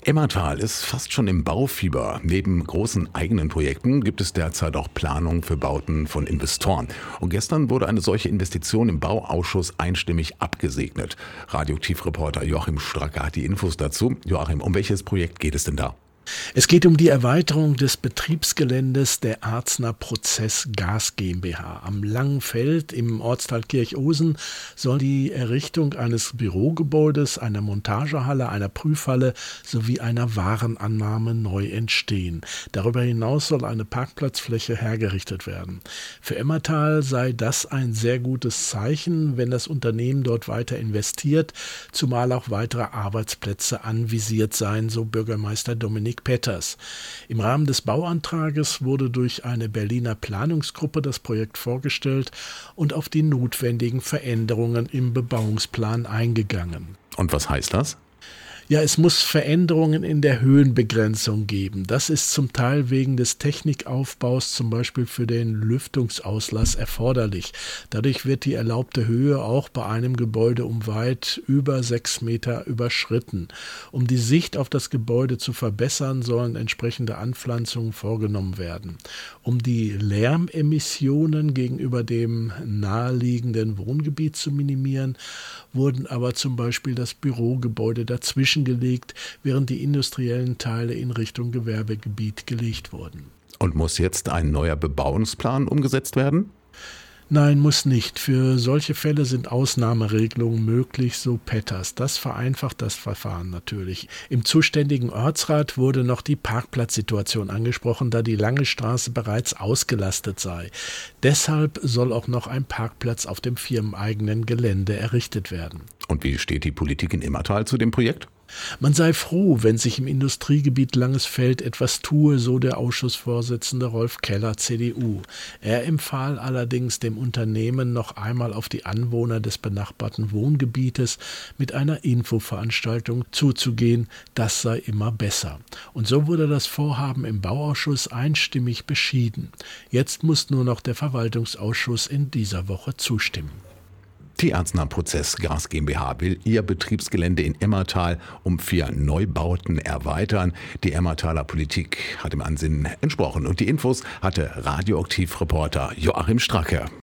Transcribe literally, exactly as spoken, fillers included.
Emmertal ist fast schon im Baufieber. Neben großen eigenen Projekten gibt es derzeit auch Planungen für Bauten von Investoren. Und gestern wurde eine solche Investition im Bauausschuss einstimmig abgesegnet. Radioaktivreporter Joachim Stracke hat die Infos dazu. Joachim, um welches Projekt geht es denn da? Es geht um die Erweiterung des Betriebsgeländes der Arzner Prozess Gas GmbH. Am Langenfeld im Ortsteil Kirchosen soll die Errichtung eines Bürogebäudes, einer Montagehalle, einer Prüfhalle sowie einer Warenannahme neu entstehen. Darüber hinaus soll eine Parkplatzfläche hergerichtet werden. Für Emmertal sei das ein sehr gutes Zeichen, wenn das Unternehmen dort weiter investiert, zumal auch weitere Arbeitsplätze anvisiert seien, so Bürgermeister Dominik Petters. Im Rahmen des Bauantrages wurde durch eine Berliner Planungsgruppe das Projekt vorgestellt und auf die notwendigen Veränderungen im Bebauungsplan eingegangen. Und was heißt das? Ja, es muss Veränderungen in der Höhenbegrenzung geben. Das ist zum Teil wegen des Technikaufbaus, zum Beispiel für den Lüftungsauslass, erforderlich. Dadurch wird die erlaubte Höhe auch bei einem Gebäude um weit über sechs Meter überschritten. Um die Sicht auf das Gebäude zu verbessern, sollen entsprechende Anpflanzungen vorgenommen werden. Um die Lärmemissionen gegenüber dem naheliegenden Wohngebiet zu minimieren, wurden aber zum Beispiel das Bürogebäude dazwischen gelegt, während die industriellen Teile in Richtung Gewerbegebiet gelegt wurden. Und muss jetzt ein neuer Bebauungsplan umgesetzt werden? Nein, muss nicht. Für solche Fälle sind Ausnahmeregelungen möglich, so Petters. Das vereinfacht das Verfahren natürlich. Im zuständigen Ortsrat wurde noch die Parkplatzsituation angesprochen, da die Lange Straße bereits ausgelastet sei. Deshalb soll auch noch ein Parkplatz auf dem firmeneigenen Gelände errichtet werden. Und wie steht die Politik in Emmertal zu dem Projekt? Man sei froh, wenn sich im Industriegebiet Langesfeld etwas tue, so der Ausschussvorsitzende Rolf Keller, C D U. Er empfahl allerdings dem Unternehmen noch einmal auf die Anwohner des benachbarten Wohngebietes mit einer Infoveranstaltung zuzugehen. Das sei immer besser. Und so wurde das Vorhaben im Bauausschuss einstimmig beschieden. Jetzt muss nur noch der Verwaltungsausschuss in dieser Woche zustimmen. Die Arzner Prozess Gas GmbH will ihr Betriebsgelände in Emmertal um vier Neubauten erweitern. Die Emmertaler Politik hat dem Ansinnen entsprochen. Und die Infos hatte Radioaktivreporter Joachim Stracke.